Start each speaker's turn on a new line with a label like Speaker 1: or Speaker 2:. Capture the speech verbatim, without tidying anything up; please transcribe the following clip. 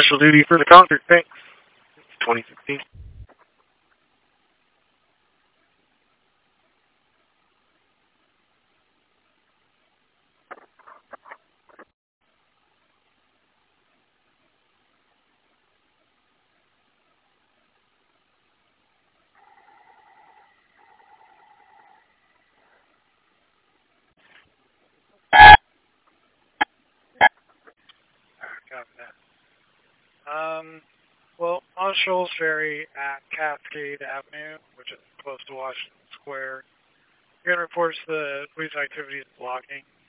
Speaker 1: Special duty for the Concord, thanks. twenty sixteen.
Speaker 2: Copy that. Um, well, on Shoals Ferry at Cascade Avenue, which is close to Washington Square, you're going to report the police activity is blocking